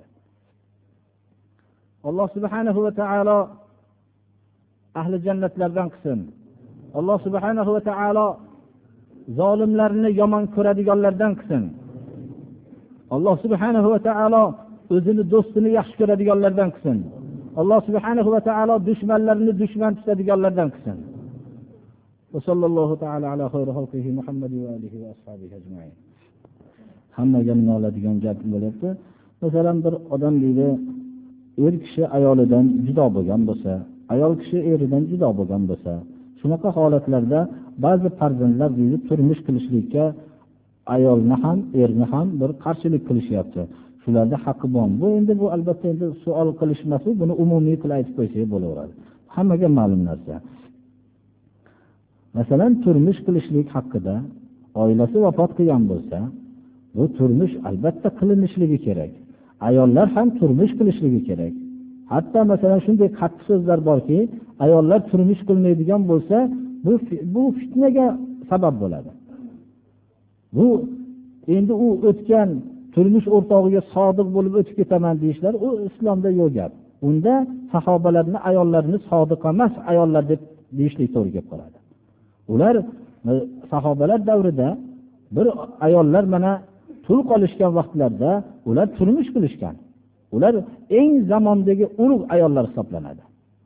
Alloh subhanahu va taolo ahli jannatlardan qilsin. Alloh subhanahu va taolo zolimlarni yomon ko'radiganlardan qilsin. Alloh subhanahu va taolo o'zini do'stini yaxshi ko'radiganlardan qilsin. Alloh subhanahu va taolo dushmanlarini dushman tutadiganlardan qilsin. Va sallallohu taala ala xayri xalqihi Muhammad va alihi va ashabihi ajma'in. Hammaga noladigan gap bo'lyapti. Masalan, bir odam deydi, er kishi ayolidan judo bo'lgan bo'lsa, ayol kishi eridan judo bo'lgan bo'lsa, shunaqa holatlarda ba'zi farzandlar deydi turmush qilishlikka ayolni ham, erni ham bir qarshilik qilishyapti. Shularda haqqi bor. Bu endi bu albatta endi savol qilishmas, buni umumiy qilib aytib qo'ysak bo'laveradi. Hammaga ma'lum narsa. Masalan, turmush qilishlik haqida oilasi vafot qilgan bo'lsa, bu turmush albatta qilinishligi kerak. Ayollar ham turmush qilishligi kerak. Hatto masalan shunday qattiq so'zlar borki, ayollar turmush qilmaydigan bo'lsa, bu fitnaga sabab bo'ladi. Bu endi u o'tgan turmush o'rtog'iga sodiq bo'lib o'tib ketaman deyishlar, u islomda yo'q gap. Unda sahobalarni ayollarini sodiq emas ayollar deb deyishlik to'g'ri kelib qoladi. Ular sahobalar davrida bir ayollar mana tul qolishgan vaqtlarda ular turmush qilishgan. Ular eng zamondagi ulug' ayollar hisoblanadi.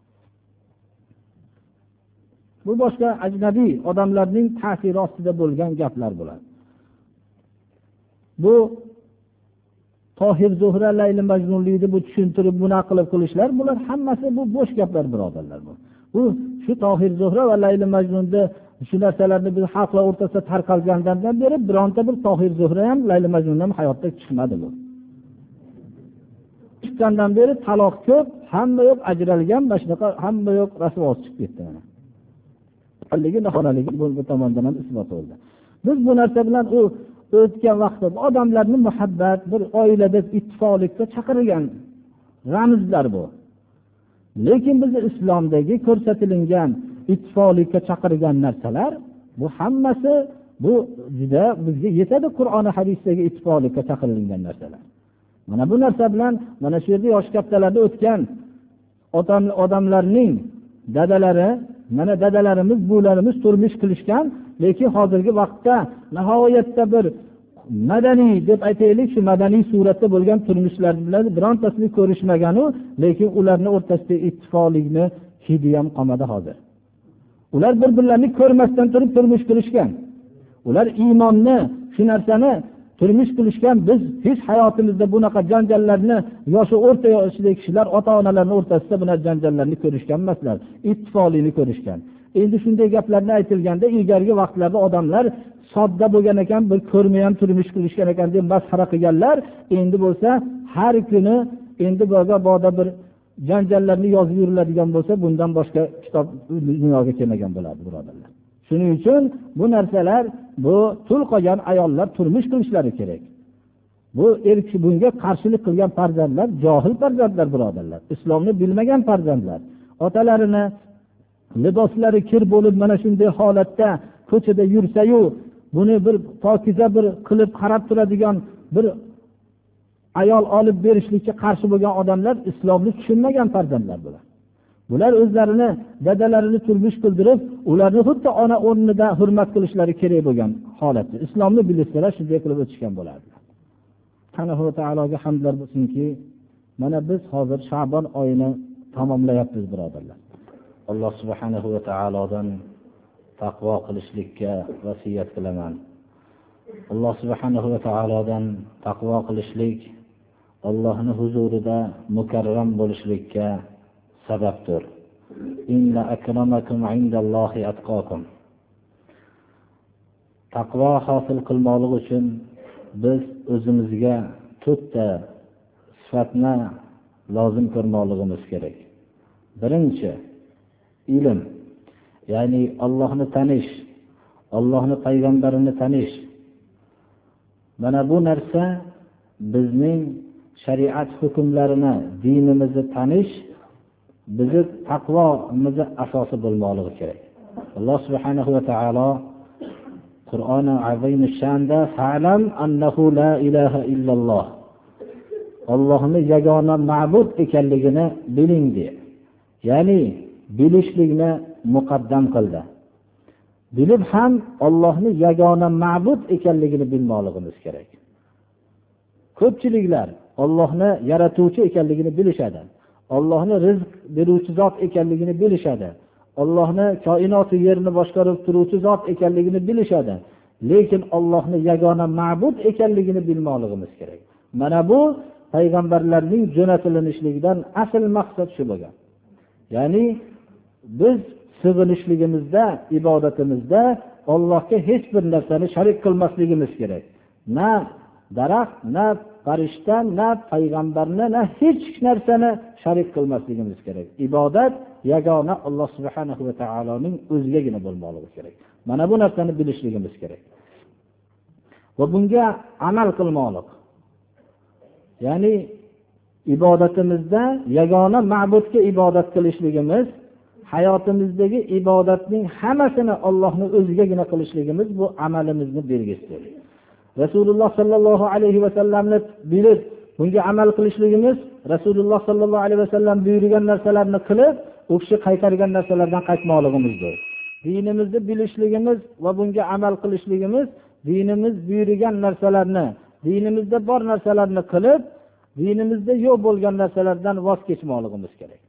Bu boshqa ajnabiy odamlarning ta'siri ostida bo'lgan gaplar bo'ladi. Bu Tohir Zuhra Layli Majnunlikni bu tushuntirib buna qilib qilishlar, bular hammasi bu bo'sh gaplar birodarlar bu. Bu shu Tohir Zuhra va Layli Majnunda shu narsalarni biz xalqlar o'rtasida tarqalgandan beri bironta bir Tohir Zuhra ham Layli Majnun ham hayotda chiqmadi bu. chiqqandan beri taloq ko'p, hamma yo'q ajralgan, mana shunaqa hamma yo'q rasvosi chiqib ketdi mana. Haligi noxonaligi bu tomondan ham isbot bo'ldi. Biz bu narsa bilan o'tgan vaqtda odamlarning muhabbat, bir oilada ittifoqlikka chaqirgan ramzlar bu. Lekin bizning islomdagi ko'rsatilgan ittifoqlikka chaqirgan narsalar bu hammasi bu juda bizga yetadi. Qur'oni hadisdagi ittifoqlikka chaqirilgan narsalar. Mana bu narsa bilan mana shu yerda yosh kattalarda o'tgan odamlarning dadalari, mana dadalarimiz, bularimiz turmush qilishgan, lekin hozirgi vaqtda nihoyatda bir madaniy deb aytaylik, shu madaniy suratda bo'lgan turmushlar bilan birontasini ko'rishmagan-u, lekin ularning o'rtasida ittifoqlikni hidi ham qolmadi hozir. Ular bir-birlarini ko'rmasdan turib turmush qilishgan. Ular iymonni, shu narsani turmush qilishgan. Biz hech hayotimizda bunaqa janjallarni yoshi o'rta yoshli kishilar ota-onalarning o'rtasida bunaqa janjallarni ko'rishgan emaslar. Ittifoqlikni ko'rishgan. Endi shunday gaplarni aytilganda ilgargi vaqtlarda odamlar sodda bo'lgan ekan, bir ko'rmay ham turmush qilishgan ekan deb masxara qilganlar. Endi bo'lsa har kuni endi boda bir janjallarni yozib yuriladigan bo'lsa, bundan boshqa kitob dunyoga kelmagan bo'ladi, birodarlar. Shuning uchun bu narsalar, bu tul qolgan ayollar turmush qilishlari kerak. Bu bunga qarshilik qilgan farzandlar johil farzandlar, birodarlar. Islomni bilmagan farzandlar. Otalarini liboslari kir bo'lib mana shunday holatda ko'chada yursa-yu, buni bir pokiza bir qilib qarab turadigan bir ayol olib berishlikka qarshi bo'lgan odamlar islomni tushunmagan farzandlar bular. Bular o'zlarini dadalarini turmush qildirib, ularni xuddi ona o'rnida hurmat qilishlari kerak bo'lgan holatda. Islomni bilsalar shunday qilib o'tishgan bo'lardilar. Alloh taologa hamdlar bo'lsinki, mana biz hozir Sha'bon oyini tamomlayapmiz, birodarlar. Alloh subhanahu va taolodan taqvo qilishlikka vasiyat qilaman. Alloh subhanahu va taolodan taqvo qilishlik Allohning huzurida mukarram bo'lishlikka sababdir. Inna akramakum indallohi atqakum. Taqvo hosil qilmoqlik uchun biz o'zimizga to'rtta sifatni lozim ko'rmoqligimiz kerak. Birinchi ilm, ya'ni Allohni tanish, Allohning payg'ambarini tanish. Mana bu narsa bizning shariat hukmlarini, dinimizni tanish bizni taqvomizni asosi bo'lmoqligi kerak. Alloh subhanahu va taolo Qur'oni azim shanda fa'lam annahu la ilaha illalloh. Allohning yagona ma'bud ekanligini biling deydi. Ya'ni bilishlikni muqaddam qildi. Bilib ham Allohning yagona ma'bud ekanligini bilmoqligimiz kerak. Ko'pchiliklar Allohni yaratuvchi ekanligini bilishadi. Allohni rizq beruvchi zot ekanligini bilishadi. Allohni koinot yerni boshqarib turuvchi zot ekanligini bilishadi. Lekin Allohni yagona ma'bud ekanligini bilmoqligimiz kerak. Mana bu payg'ambarlarning jo'natilinishligidan asl maqsad shu bo'lgan. Ya'ni biz sig'inishligimizda, ibodatimizda Allohga hech bir narsani sharik qilmasligimiz kerak. Na daraxt, na farishta, na payg'ambarni, na hech narsani sharik qilmasligimiz kerak. Ibodat yagona Alloh subhanahu va taoloning o'zigagina bo'lmoqligi kerak. Mana bu narsani bilishligimiz kerak. Va bunga amal qilmoqlik. Ya'ni ibodatimizda yagona ma'budga ibodat qilishligimiz, hayotimizdagi ibodatning hammasini Allohning o'zigagina qilishligimiz bu amalimizning belgisidir. Rasululloh sallallohu alayhi va sallamni bilib bunga amal qilishligimiz, Rasululloh sallallohu alayhi va sallam buyurgan narsalarni qilib, u kishi qaytargan narsalardan qaytmoqligimizdir. Dinimizni bilishligimiz va bunga amal qilishligimiz, dinimiz buyurgan narsalarni, dinimizda bor narsalarni qilib, dinimizda yo'q bo'lgan narsalardan voz kechmoqligimiz kerak.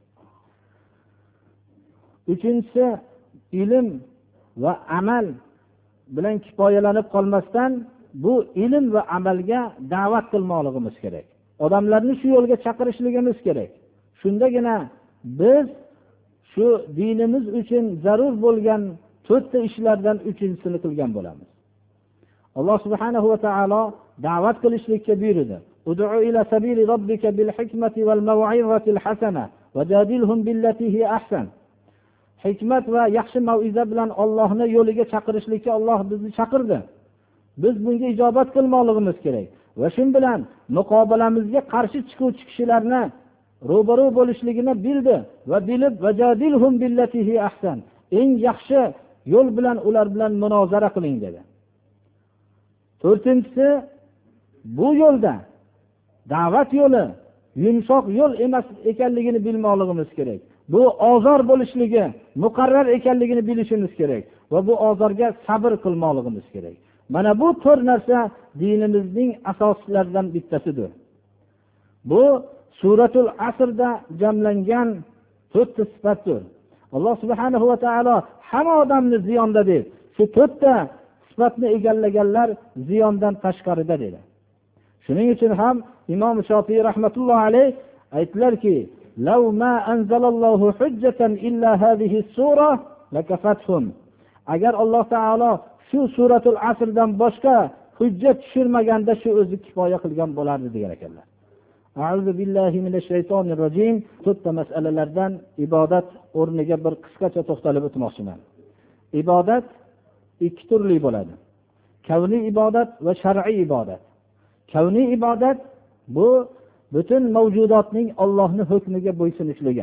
Uchinchisi, ilm va amal bilan kifoyalanib qolmasdan bu ilm va amalga da'vat qilmoqligimiz kerak. Odamlarni shu yo'lga chaqirishligimiz kerak. Shundagina biz shu dinimiz uchun zarur bo'lgan to'rtta ishlardan uchinchisini qilgan bo'lamiz. Alloh subhanahu va taolo da'vat qilishlikka buyurdi. ud'u ila sabili robbika bil hikmati val maw'izatil hasana wajadilhum billati hi ahsan. Hikmat va yaxshi mau'iza bilan Allohning yo'liga chaqirishlikka Alloh bizni chaqirdi. Biz bunga ijobat qilmoqligimiz kerak va shu bilan muqobalamizga qarshi chiquvchi kishilarni ro'baro bo'lishligini bildi va bilib vajadilhum billati hi ahsan. Eng yaxshi yo'l bilan ular bilan munozara qiling dedi. To'rtinchisi, bu yo'lda da'vat yo'li yumshoq yo'l emas ekanligini bilmoqligimiz kerak. Bu ozor bo'lishligi muqarrar ekanligini bilishimiz kerak va bu ozorga sabr qilmoqligimiz kerak. Mana bu to'rt narsa dinimizning asoslaridan bittasidir. Bu suratul Asrda jamlangan to'rtta sifatdir. Alloh subhanahu va taolo hamma odamni ziyonda deb, shu to'rtta sifatni egallaganlar ziyondan tashqarida dedi. Shuning uchun ham Imom Shofiy rahmatullohi alayh aytdilarki, "Law ma anzalallohu hujjatan illa hadhihi sura lakafathum." Agar Alloh taolo shu suratul Asrdan boshqa hujjat tushirmaganda shu o'zi kifoya qilgan bo'lardi degan ekanlar. A'udhu billahi minash shaytonir rojim. To'rtta masalalardan ibodat o'rniga bir qisqacha to'xtalib o'tmoqchiman. Ibodat ikki turli bo'ladi. Kavniy ibodat va shar'iy ibodat. Kavniy ibodat bu butun mavjudotning Allohning hukmiga bo'ysunishligi.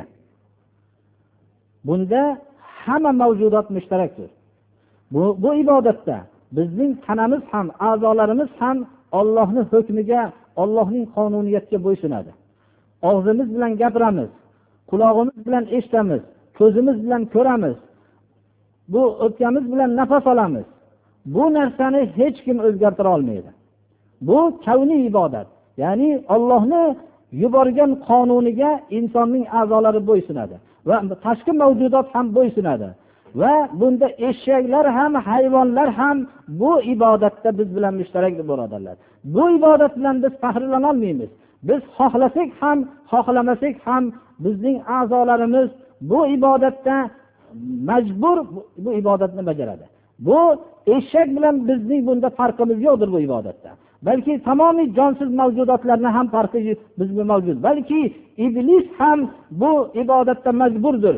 Bunda hamma mavjudot mushtarakdir. Bu ibodatda bizning tanamiz ham, a'zolarimiz ham Allohning hukmiga, Allohning qonuniyatiga bo'ysunadi. Og'zimiz bilan gapiramiz, quloqimiz bilan eshitamiz, ko'zimiz bilan ko'ramiz. Bu o'pkamiz bilan nafas olamiz. Bu narsani hech kim o'zgartira olmaydi. Bu kavniy ibodat. Ya'ni Allohning yuborgan qonuniga insonning a'zolari bo'ysunadi va tashqi mavjudot ham bo'ysunadi. Va bunda eshaklar ham, hayvonlar ham bu ibodatda biz bilan mushtarak birodarlar. Bu ibodat bilan biz faxrlana olmaymiz. Biz xohlasak ham, xohlamasak ham bizning a'zolarimiz bu ibodatda majbur bu ibodatni bajaradi. Bu eshak bilan bizning bunda farqimiz yo'qdir bu ibodatda. Balki tamomiy jonsiz mavjudotlarning ham farqi bizga mavjud. Balki iblis ham bu ibodatda majburdir.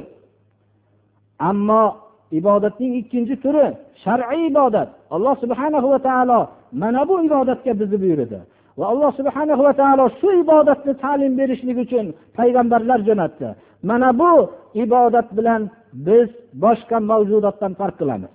Ammo ibodatning ikkinchi turi shar'iy ibodat. Alloh subhanahu va taolo mana bu ibodatga bizni buyurdi. Va Alloh subhanahu va taolo shu ibodatni ta'lim berishlik uchun payg'ambarlar jo'natdi. Mana bu ibodat bilan biz boshqa mavjudotdan farq qilamiz.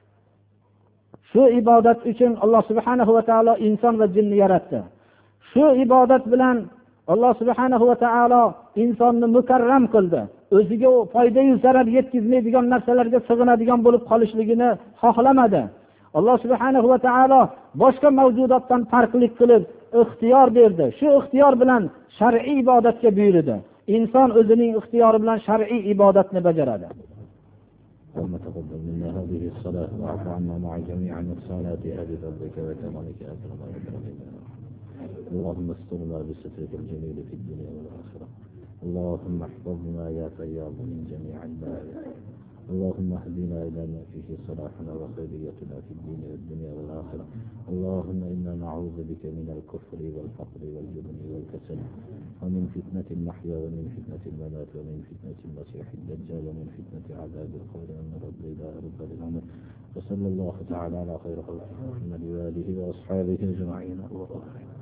Shu ibodat uchun Alloh subhanahu va taolo inson va jinni yaratdi. Shu ibodat bilan Alloh subhanahu va taolo insonni mukarram qildi. O'ziga foyda yu zarar yetkazmaydigan narsalarga sig'inadigan bo'lib qolishligini xohlamadi. Alloh subhanahu va taolo boshqa mavjudotdan farqli qilib ixtiyor berdi. Shu ixtiyor bilan shar'iy ibodatga buyurdi. Inson o'zining ixtiyori bilan shar'iy ibodatni bajaradi. اللهم تقبل منا هذه الصلاة واعف عنا مع جميع النقصانات أهل فضلك وكمالك أكرم الأكرمين. اللهم استرنا بسترك الجميل في الدنيا والآخرة. اللهم احفظنا يا فياض من جميع البلايا. اللهم اهدنا إلى ما فيه صلاحنا وخيريتنا في الدين والدنيا والآخرة. اللهم إنا نعوذ بك من الكفر والفقر والجبن والكسل ومن فتنة المحيا ومن فتنة الممات ومن فتنة المسيح الدجال ومن فتنة عذاب القبر ومن رب إلى رب العالمين. وصلى الله تعالى على خير خلقه محمد وآله وأصحابه أجمعين.